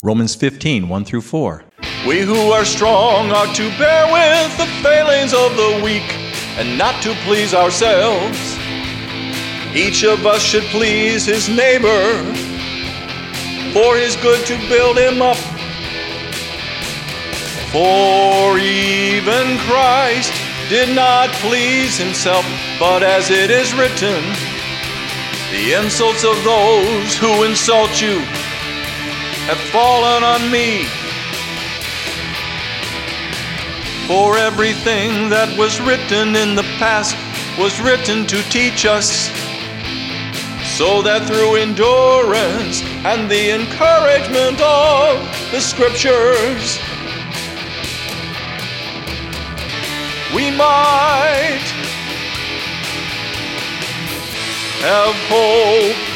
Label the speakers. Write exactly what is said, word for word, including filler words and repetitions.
Speaker 1: Romans fifteen, one through four.
Speaker 2: We who are strong are to bear with the failings of the weak and not to please ourselves. Each of us should please his neighbor for his good, to build him up. For even Christ did not please himself, but as it is written, the insults of those who insult you have fallen on me. For everything that was written in the past was written to teach us, so that through endurance and the encouragement of the Scriptures, we might have hope.